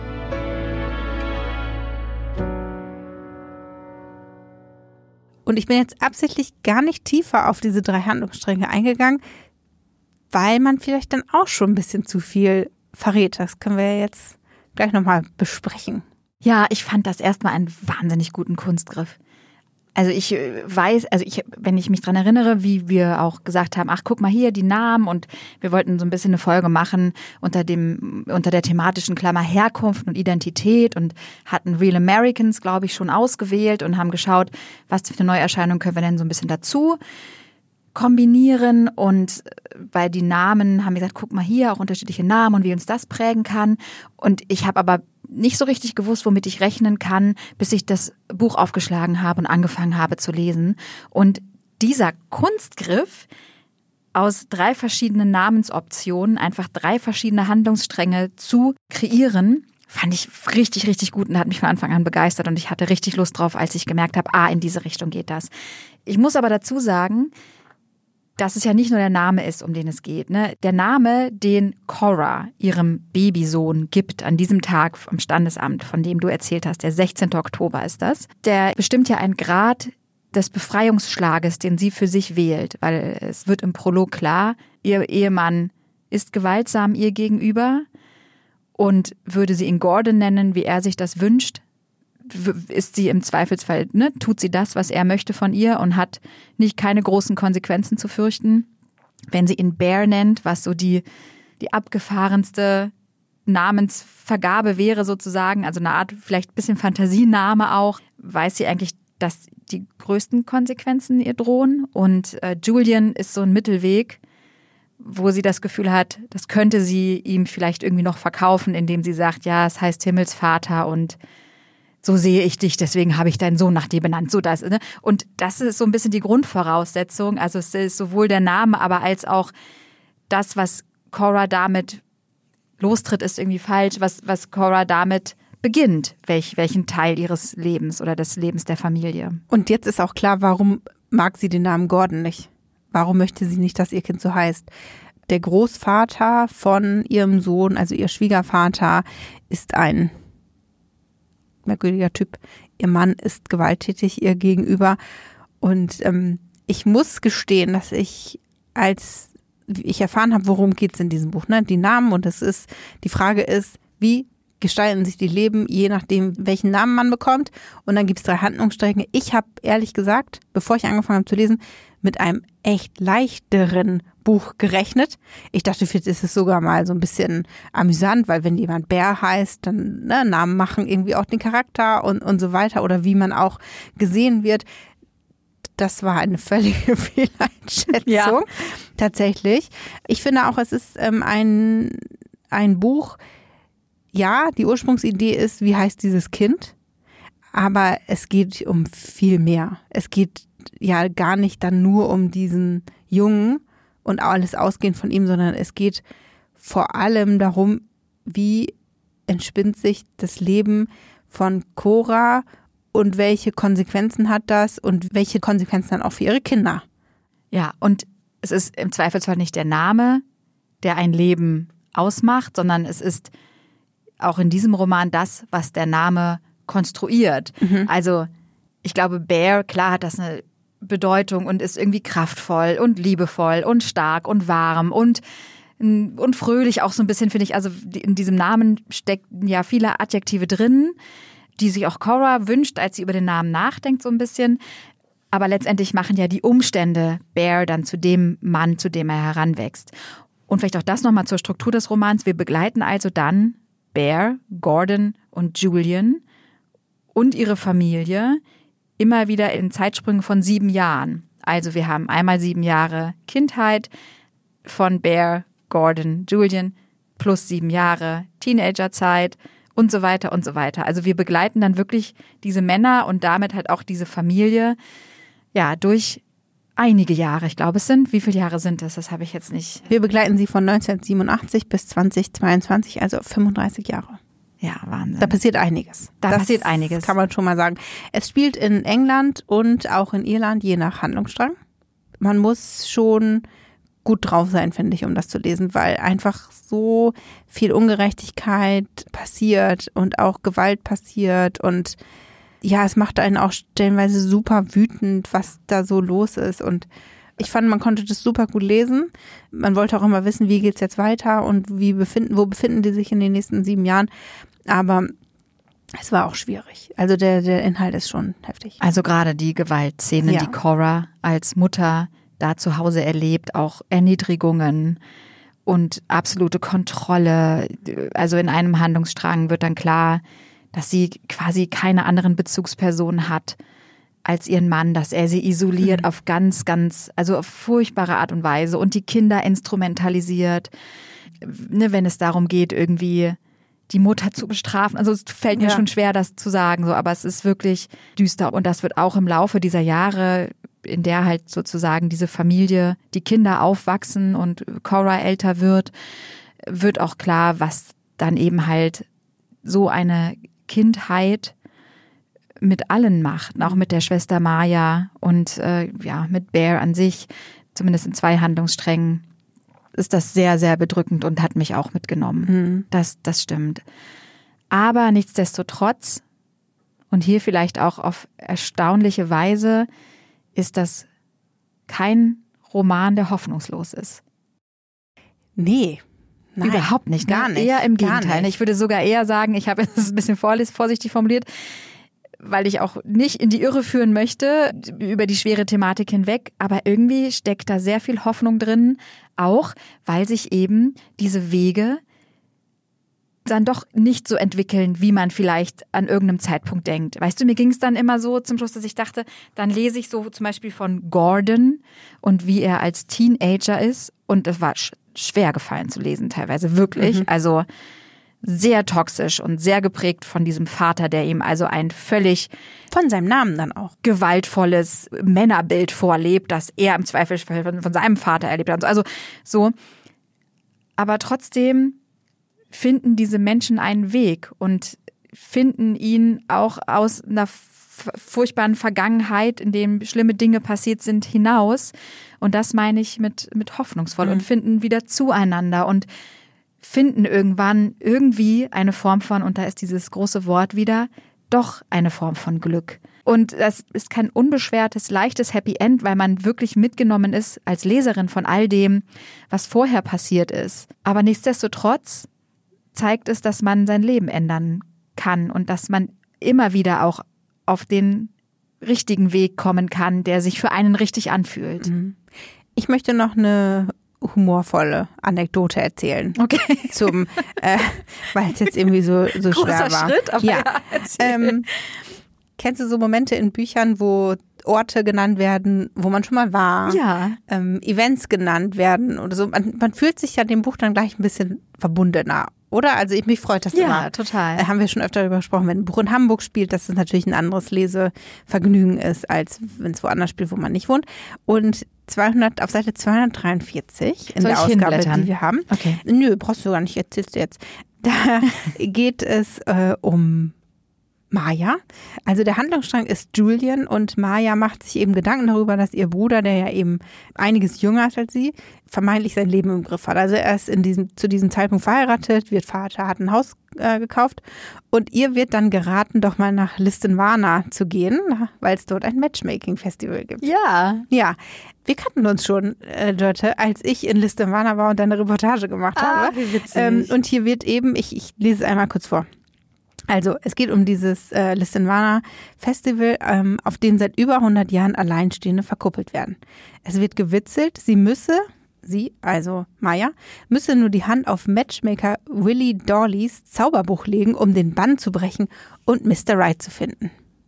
Und ich bin jetzt absichtlich gar nicht tiefer auf diese 3 Handlungsstränge eingegangen, weil man vielleicht dann auch schon ein bisschen zu viel verrät. Das können wir ja jetzt gleich nochmal besprechen. Ja, ich fand das erstmal einen wahnsinnig guten Kunstgriff. Also ich weiß, wenn ich mich dran erinnere, wie wir auch gesagt haben, ach guck mal hier, die Namen, und wir wollten so ein bisschen eine Folge machen unter der thematischen Klammer Herkunft und Identität und hatten Real Americans, glaube ich, schon ausgewählt und haben geschaut, was für eine Neuerscheinung können wir denn so ein bisschen dazu kombinieren. Und bei den Namen haben wir gesagt, guck mal hier, auch unterschiedliche Namen und wie uns das prägen kann. Und ich habe aber nicht so richtig gewusst, womit ich rechnen kann, bis ich das Buch aufgeschlagen habe und angefangen habe zu lesen. Und dieser Kunstgriff, aus 3 verschiedenen Namensoptionen einfach 3 verschiedene Handlungsstränge zu kreieren, fand ich richtig, richtig gut und hat mich von Anfang an begeistert. Und ich hatte richtig Lust drauf, als ich gemerkt habe, in diese Richtung geht das. Ich muss aber dazu sagen, dass es ja nicht nur der Name ist, um den es geht. Ne? Der Name, den Cora ihrem Babysohn gibt an diesem Tag am Standesamt, von dem du erzählt hast, der 16. Oktober ist das, der bestimmt ja einen Grad des Befreiungsschlages, den sie für sich wählt. Weil es wird im Prolog klar, ihr Ehemann ist gewaltsam ihr gegenüber, und würde sie ihn Gordon nennen, wie er sich das wünscht, ist sie im Zweifelsfall, tut sie das, was er möchte von ihr und hat keine großen Konsequenzen zu fürchten. Wenn sie ihn Bear nennt, was so die abgefahrenste Namensvergabe wäre sozusagen, also eine Art vielleicht ein bisschen Fantasiename auch, weiß sie eigentlich, dass die größten Konsequenzen ihr drohen. Und Julian ist so ein Mittelweg, wo sie das Gefühl hat, das könnte sie ihm vielleicht irgendwie noch verkaufen, indem sie sagt, ja, es heißt Himmelsvater und so sehe ich dich, deswegen habe ich deinen Sohn nach dir benannt. So das, ne? Und das ist so ein bisschen die Grundvoraussetzung. Also es ist sowohl der Name, aber als auch das, was Cora damit lostritt, ist irgendwie falsch, was Cora damit beginnt, welchen Teil ihres Lebens oder des Lebens der Familie. Und jetzt ist auch klar, warum mag sie den Namen Gordon nicht? Warum möchte sie nicht, dass ihr Kind so heißt? Der Großvater von ihrem Sohn, also ihr Schwiegervater, ist ein merkwürdiger Typ. Ihr Mann ist gewalttätig ihr gegenüber. Und ich muss gestehen, dass als ich erfahren habe, worum geht es in diesem Buch, ne? Die Namen, und die Frage ist, wie gestalten sich die Leben, je nachdem, welchen Namen man bekommt. Und dann gibt es 3 Handlungsstränge. Ich habe ehrlich gesagt, bevor ich angefangen habe zu lesen, mit einem echt leichteren Buch gerechnet. Ich dachte, vielleicht ist es sogar mal so ein bisschen amüsant, weil wenn jemand Bear heißt, dann Namen machen irgendwie auch den Charakter und so weiter, oder wie man auch gesehen wird. Das war eine völlige Fehleinschätzung, tatsächlich. Ich finde auch, es ist ein Buch, ja, die Ursprungsidee ist, wie heißt dieses Kind? Aber es geht um viel mehr. Es geht ja gar nicht dann nur um diesen Jungen und alles ausgehend von ihm, sondern es geht vor allem darum, wie entspinnt sich das Leben von Cora und welche Konsequenzen hat das und welche Konsequenzen dann auch für ihre Kinder. Ja, und es ist im Zweifelsfall nicht der Name, der ein Leben ausmacht, sondern es ist auch in diesem Roman das, was der Name konstruiert. Mhm. Also ich glaube, Bear, klar hat das eine Bedeutung und ist irgendwie kraftvoll und liebevoll und stark und warm und fröhlich auch so ein bisschen, finde ich. Also in diesem Namen stecken ja viele Adjektive drin, die sich auch Cora wünscht, als sie über den Namen nachdenkt so ein bisschen. Aber letztendlich machen ja die Umstände Bear dann zu dem Mann, zu dem er heranwächst. Und vielleicht auch das nochmal zur Struktur des Romans. Wir begleiten also dann Bear, Gordon und Julian und ihre Familie immer wieder in Zeitsprüngen von 7 Jahren. Also wir haben einmal 7 Jahre Kindheit von Bear, Gordon, Julian plus 7 Jahre Teenagerzeit und so weiter und so weiter. Also wir begleiten dann wirklich diese Männer und damit halt auch diese Familie ja durch einige Jahre. Ich glaube, wie viele Jahre sind es? Das habe ich jetzt nicht. Wir begleiten sie von 1987 bis 2022, also 35 Jahre. Ja, Wahnsinn. Da passiert einiges. Das kann man schon mal sagen. Es spielt in England und auch in Irland, je nach Handlungsstrang. Man muss schon gut drauf sein, finde ich, um das zu lesen, weil einfach so viel Ungerechtigkeit passiert und auch Gewalt passiert und ja, es macht einen auch stellenweise super wütend, was da so los ist und ich fand, man konnte das super gut lesen. Man wollte auch immer wissen, wie geht's jetzt weiter und wo befinden die sich in den nächsten 7 Jahren. Aber es war auch schwierig. Also der Inhalt ist schon heftig. Also gerade die Gewaltszenen, Ja. die Cora als Mutter da zu Hause erlebt, auch Erniedrigungen und absolute Kontrolle. Also in einem Handlungsstrang wird dann klar, dass sie quasi keine anderen Bezugspersonen hat als ihren Mann, dass er sie isoliert auf also auf furchtbare Art und Weise und die Kinder instrumentalisiert, ne, wenn es darum geht, irgendwie die Mutter zu bestrafen. Also es fällt mir schon schwer, das zu sagen, so, aber es ist wirklich düster und das wird auch im Laufe dieser Jahre, in der halt sozusagen diese Familie, die Kinder aufwachsen und Cora älter wird auch klar, was dann eben halt so eine Kindheit mit allen macht, auch mit der Schwester Maya und mit Bear an sich, zumindest in 2 Handlungssträngen, ist das sehr, sehr bedrückend und hat mich auch mitgenommen. Das stimmt. Aber nichtsdestotrotz, und hier vielleicht auch auf erstaunliche Weise, ist das kein Roman, der hoffnungslos ist. Nee. Nein, überhaupt nicht. Gar nicht. Eher im Gegenteil. Nicht. Ich würde sogar eher sagen, ich habe es ein bisschen vorsichtig formuliert, weil ich auch nicht in die Irre führen möchte, über die schwere Thematik hinweg. Aber irgendwie steckt da sehr viel Hoffnung drin, auch weil sich eben diese Wege dann doch nicht so entwickeln, wie man vielleicht an irgendeinem Zeitpunkt denkt. Weißt du, mir ging es dann immer so zum Schluss, dass ich dachte, dann lese ich so zum Beispiel von Gordon und wie er als Teenager ist. Und es war schwer gefallen zu lesen teilweise, wirklich. Also sehr toxisch und sehr geprägt von diesem Vater, der ihm also ein völlig von seinem Namen dann auch gewaltvolles Männerbild vorlebt, das er im Zweifelsfall von seinem Vater erlebt hat. Also so. Aber trotzdem finden diese Menschen einen Weg und finden ihn auch aus einer furchtbaren Vergangenheit, in dem schlimme Dinge passiert sind, hinaus. Und das meine ich mit hoffnungsvoll und finden wieder zueinander und finden irgendwann irgendwie eine Form von, und da ist dieses große Wort wieder, doch eine Form von Glück. Und das ist kein unbeschwertes, leichtes Happy End, weil man wirklich mitgenommen ist als Leserin von all dem, was vorher passiert ist. Aber nichtsdestotrotz zeigt es, dass man sein Leben ändern kann und dass man immer wieder auch auf den richtigen Weg kommen kann, der sich für einen richtig anfühlt. Ich möchte noch eine humorvolle Anekdote erzählen. Okay. Weil es jetzt irgendwie so schwer war. Schritt, aber ja, kennst du so Momente in Büchern, wo Orte genannt werden, wo man schon mal war? Ja. Events genannt werden oder so. Man fühlt sich ja dem Buch dann gleich ein bisschen verbundener. Oder? Also mich freut das immer. Ja, total. Haben wir schon öfter darüber gesprochen, wenn ein Buch in Hamburg spielt, dass es natürlich ein anderes Lesevergnügen ist, als wenn es woanders spielt, wo man nicht wohnt. Und auf Seite 243 in der Ausgabe, die wir haben. Okay. Nö, brauchst du gar nicht, erzählst du jetzt. Da geht es um Maya. Also der Handlungsstrang ist Julian und Maya macht sich eben Gedanken darüber, dass ihr Bruder, der ja eben einiges jünger ist als sie, vermeintlich sein Leben im Griff hat. Also er ist zu diesem Zeitpunkt verheiratet, wird Vater, hat ein Haus gekauft und ihr wird dann geraten, doch mal nach Lisdoonvarna zu gehen, weil es dort ein Matchmaking-Festival gibt. Ja. Ja, wir kannten uns schon, Dörte, als ich in Lisdoonvarna war und eine Reportage gemacht habe. Wie witzig. Und hier wird eben, ich lese es einmal kurz vor. Also es geht um dieses Lisdoonvarna Festival, auf dem seit über 100 Jahren Alleinstehende verkuppelt werden. Es wird gewitzelt, sie müsse sie, also Maya, müsse nur die Hand auf Matchmaker Willie Dawleys Zauberbuch legen, um den Bann zu brechen und Mr. Right zu finden.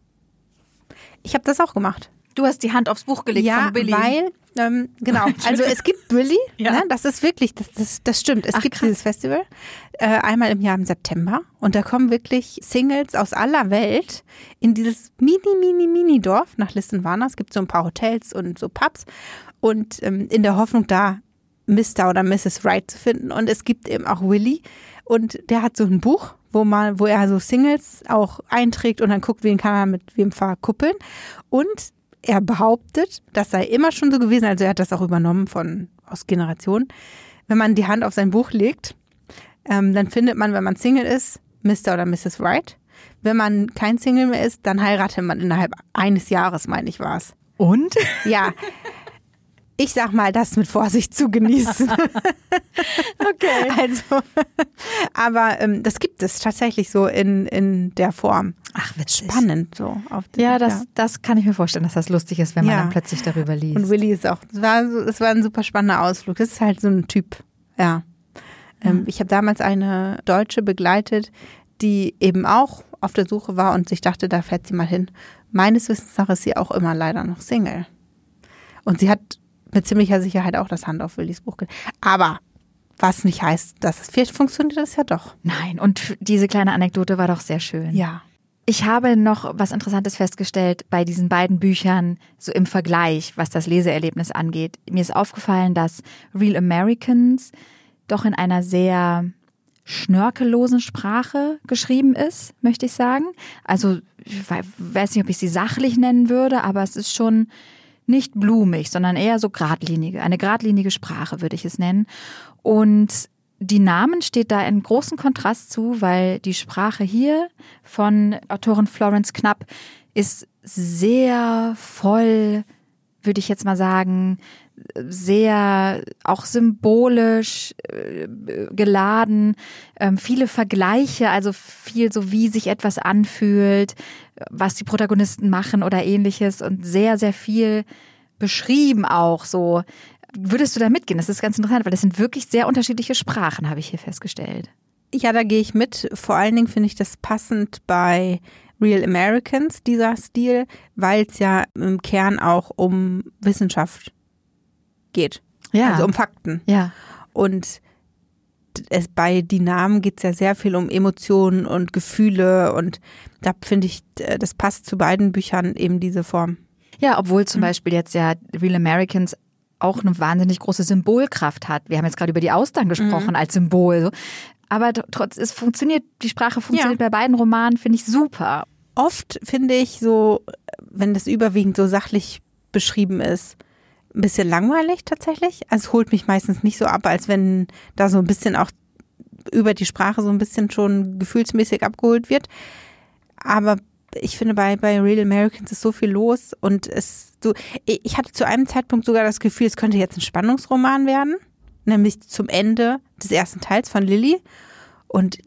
Ich habe das auch gemacht. Du hast die Hand aufs Buch gelegt von Willy. Ja, weil, genau, also es gibt Willy, ne, das ist wirklich, das stimmt. Es gibt dieses Festival einmal im Jahr im September und da kommen wirklich Singles aus aller Welt in dieses Mini-Dorf nach Lisdoonvarna. Es gibt so ein paar Hotels und so Pubs und in der Hoffnung, da Mr. oder Mrs. Right zu finden. Und es gibt eben auch Willy und der hat so ein Buch, wo er so Singles auch einträgt und dann guckt, wen kann er mit wem verkuppeln. Und er behauptet, das sei immer schon so gewesen, also er hat das auch übernommen aus Generationen. Wenn man die Hand auf sein Buch legt, dann findet man, wenn man Single ist, Mr. oder Mrs. Right. Wenn man kein Single mehr ist, dann heiratet man innerhalb eines Jahres, meine ich, war es. Und? Ja. Ich sag mal, das mit Vorsicht zu genießen. Okay. Also, aber das gibt es tatsächlich so in der Form. Ach, witzig. Spannend so. Das kann ich mir vorstellen, dass das lustig ist, wenn man dann plötzlich darüber liest. Und Willy ist auch, es war ein super spannender Ausflug. Das ist halt so ein Typ, ja. Ich habe damals eine Deutsche begleitet, die eben auch auf der Suche war und sich dachte, da fährt sie mal hin. Meines Wissens nach ist sie auch immer leider noch Single. Und sie hat mit ziemlicher Sicherheit auch das Hand auf Willys Buch gelegt. Aber was nicht heißt, dass es vielleicht funktioniert, das ja doch. Nein, und diese kleine Anekdote war doch sehr schön. Ja. Ich habe noch was Interessantes festgestellt bei diesen beiden Büchern, so im Vergleich, was das Leseerlebnis angeht. Mir ist aufgefallen, dass Real Americans doch in einer sehr schnörkellosen Sprache geschrieben ist, möchte ich sagen. Also ich weiß nicht, ob ich sie sachlich nennen würde, aber es ist schon nicht blumig, sondern eher so eine geradlinige Sprache würde ich es nennen. Und die Namen steht da in großen Kontrast zu, weil die Sprache hier von Autorin Florence Knapp ist sehr voll, würde ich jetzt mal sagen, sehr auch symbolisch geladen, viele Vergleiche, also viel so, wie sich etwas anfühlt, was die Protagonisten machen oder ähnliches und sehr, sehr viel beschrieben auch so. Würdest du da mitgehen? Das ist ganz interessant, weil das sind wirklich sehr unterschiedliche Sprachen, habe ich hier festgestellt. Ja, da gehe ich mit. Vor allen Dingen finde ich das passend bei Real Americans, dieser Stil, weil es ja im Kern auch um Wissenschaft geht. Ja. Also um Fakten. Ja. Und bei Die Namen geht es ja sehr viel um Emotionen und Gefühle und da finde ich, das passt zu beiden Büchern eben diese Form. Ja, obwohl zum Beispiel jetzt ja Real Americans auch eine wahnsinnig große Symbolkraft hat. Wir haben jetzt gerade über die Austern gesprochen als Symbol. So. Aber die Sprache funktioniert bei beiden Romanen, finde ich super. Oft finde ich so, wenn das überwiegend so sachlich beschrieben ist, ein bisschen langweilig tatsächlich. Also es holt mich meistens nicht so ab, als wenn da so ein bisschen auch über die Sprache so ein bisschen schon gefühlsmäßig abgeholt wird. Aber ich finde, bei Real Americans ist so viel los und ich hatte zu einem Zeitpunkt sogar das Gefühl, es könnte jetzt ein Spannungsroman werden, nämlich zum Ende des ersten Teils von Lilly. Und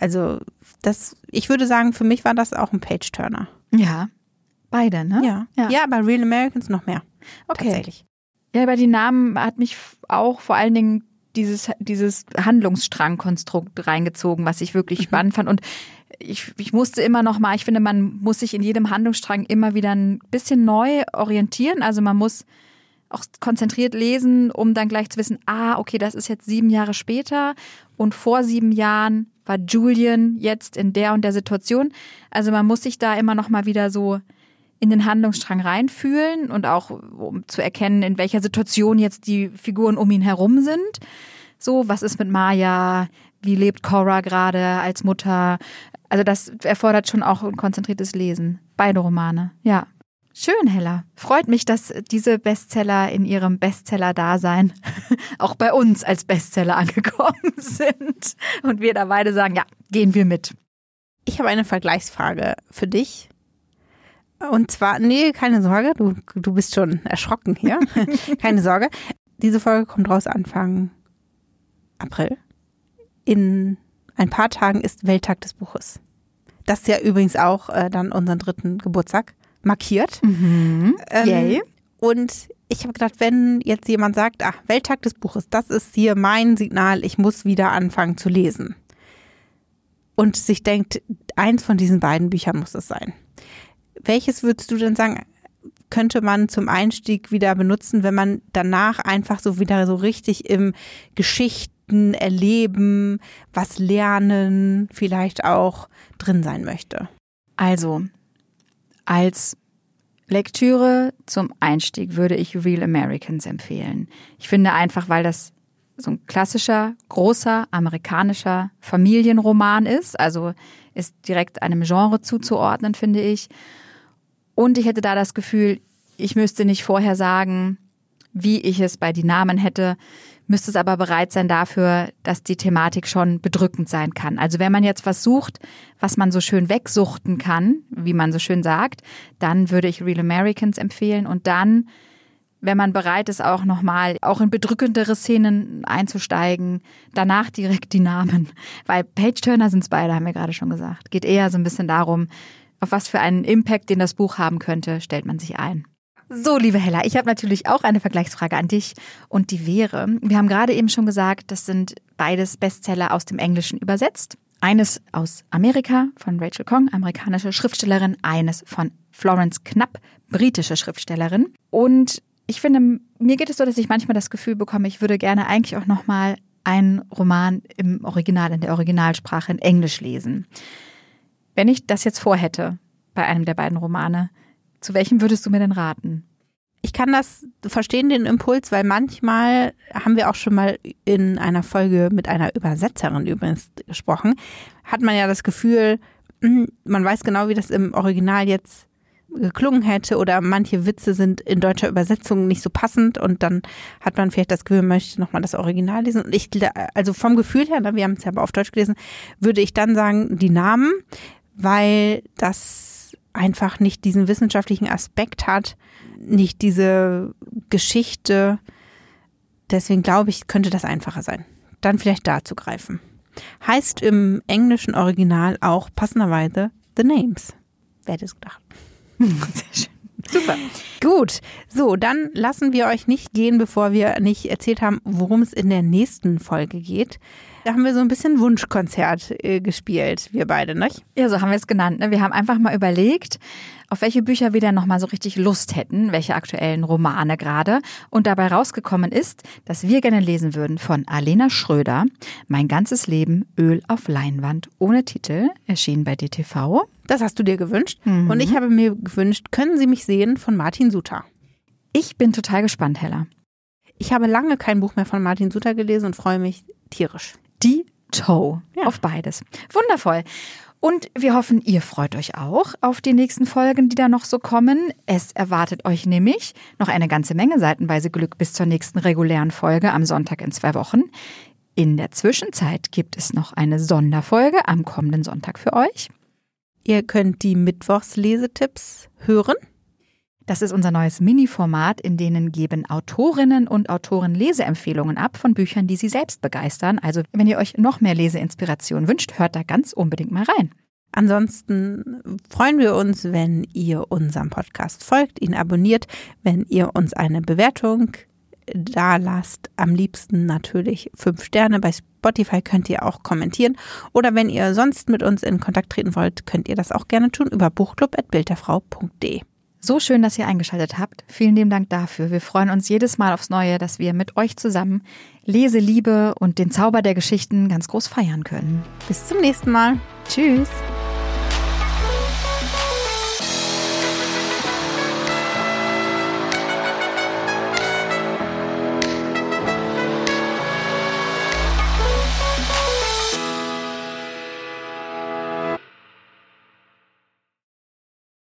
ich würde sagen, für mich war das auch ein Page-Turner. Ja, beide, ne? Ja, bei Real Americans noch mehr. Okay. Tatsächlich. Ja, bei Die Namen hat mich auch vor allen Dingen dieses Handlungsstrangkonstrukt reingezogen, was ich wirklich spannend fand. Und ich musste immer noch mal, ich finde, man muss sich in jedem Handlungsstrang immer wieder ein bisschen neu orientieren. Also man muss auch konzentriert lesen, um dann gleich zu wissen, okay, das ist jetzt 7 Jahre später und vor 7 Jahren war Julian jetzt in der und der Situation. Also man muss sich da immer noch mal wieder so in den Handlungsstrang reinfühlen und auch um zu erkennen, in welcher Situation jetzt die Figuren um ihn herum sind. So, was ist mit Maya? Wie lebt Cora gerade als Mutter? Also das erfordert schon auch ein konzentriertes Lesen. Beide Romane, ja. Schön, Hella. Freut mich, dass diese Bestseller in ihrem Bestseller-Dasein auch bei uns als Bestseller angekommen sind. Und wir da beide sagen, ja, gehen wir mit. Ich habe eine Vergleichsfrage für dich. Und zwar, nee, keine Sorge, du bist schon erschrocken hier. Keine Sorge. Diese Folge kommt raus Anfang April. In ein paar Tagen ist Welttag des Buches. Das ist ja übrigens auch dann unseren 3. Geburtstag markiert. Yay. Und ich habe gedacht, wenn jetzt jemand sagt, Welttag des Buches, das ist hier mein Signal, ich muss wieder anfangen zu lesen. Und sich denkt, eins von diesen beiden Büchern muss es sein. Welches würdest du denn sagen, könnte man zum Einstieg wieder benutzen, wenn man danach einfach so wieder so richtig im Geschichten erleben, was lernen, vielleicht auch drin sein möchte? Also, als Lektüre zum Einstieg würde ich Real Americans empfehlen. Ich finde einfach, weil das so ein klassischer, großer, amerikanischer Familienroman ist. Also ist direkt einem Genre zuzuordnen, finde ich. Und ich hätte da das Gefühl, ich müsste nicht vorher sagen, wie ich es bei Die Namen hätte, müsste es aber bereit sein dafür, dass die Thematik schon bedrückend sein kann. Also wenn man jetzt was sucht, was man so schön wegsuchten kann, wie man so schön sagt, dann würde ich Real Americans empfehlen. Und dann, wenn man bereit ist, auch nochmal auch in bedrückendere Szenen einzusteigen, danach direkt Die Namen. Weil Page-Turner sind es beide, haben wir gerade schon gesagt. Geht eher so ein bisschen darum, auf was für einen Impact, den das Buch haben könnte, stellt man sich ein. So, liebe Hella, ich habe natürlich auch eine Vergleichsfrage an dich und die wäre, wir haben gerade eben schon gesagt, das sind beides Bestseller aus dem Englischen übersetzt. Eines aus Amerika von Rachel Khong, amerikanische Schriftstellerin, eines von Florence Knapp, britische Schriftstellerin. Und ich finde, mir geht es so, dass ich manchmal das Gefühl bekomme, ich würde gerne eigentlich auch nochmal einen Roman im Original, in der Originalsprache in Englisch lesen. Wenn ich das jetzt vorhätte, bei einem der beiden Romane, zu welchem würdest du mir denn raten? Ich kann das verstehen, den Impuls, weil manchmal haben wir auch schon mal in einer Folge mit einer Übersetzerin übrigens gesprochen, hat man ja das Gefühl, man weiß genau, wie das im Original jetzt geklungen hätte oder manche Witze sind in deutscher Übersetzung nicht so passend und dann hat man vielleicht das Gefühl, man möchte nochmal das Original lesen. Und ich, also vom Gefühl her, wir haben es ja aber auf Deutsch gelesen, würde ich dann sagen, Die Namen, weil das einfach nicht diesen wissenschaftlichen Aspekt hat, nicht diese Geschichte. Deswegen glaube ich, könnte das einfacher sein. Dann vielleicht da zu greifen. Heißt im englischen Original auch passenderweise The Names. Wer hätte es gedacht? Sehr schön. Super. Gut. So, dann lassen wir euch nicht gehen, bevor wir nicht erzählt haben, worum es in der nächsten Folge geht. Da haben wir so ein bisschen Wunschkonzert gespielt, wir beide, nicht? Ja, so haben wir es genannt. Ne? Wir haben einfach mal überlegt, auf welche Bücher wir dann nochmal so richtig Lust hätten, welche aktuellen Romane gerade. Und dabei rausgekommen ist, dass wir gerne lesen würden von Alena Schröder, Mein ganzes Leben, Öl auf Leinwand, ohne Titel, erschienen bei DTV. Das hast du dir gewünscht. Mhm. Und ich habe mir gewünscht, Können Sie mich sehen, von Martin Suter. Ich bin total gespannt, Hella. Ich habe lange kein Buch mehr von Martin Suter gelesen und freue mich tierisch. Die Toe auf beides. Wundervoll. Und wir hoffen, ihr freut euch auch auf die nächsten Folgen, die da noch so kommen. Es erwartet euch nämlich noch eine ganze Menge seitenweise Glück bis zur nächsten regulären Folge am Sonntag in 2 Wochen. In der Zwischenzeit gibt es noch eine Sonderfolge am kommenden Sonntag für euch. Ihr könnt die Mittwochslesetipps hören. Das ist unser neues Mini-Format, in denen geben Autorinnen und Autoren Leseempfehlungen ab von Büchern, die sie selbst begeistern. Also wenn ihr euch noch mehr Leseinspiration wünscht, hört da ganz unbedingt mal rein. Ansonsten freuen wir uns, wenn ihr unserem Podcast folgt, ihn abonniert, wenn ihr uns eine Bewertung da lasst. Am liebsten natürlich 5 Sterne. Bei Spotify könnt ihr auch kommentieren. Oder wenn ihr sonst mit uns in Kontakt treten wollt, könnt ihr das auch gerne tun über buchclub@bildderfrau.de. So schön, dass ihr eingeschaltet habt. Vielen lieben Dank dafür. Wir freuen uns jedes Mal aufs Neue, dass wir mit euch zusammen Leseliebe und den Zauber der Geschichten ganz groß feiern können. Bis zum nächsten Mal. Tschüss.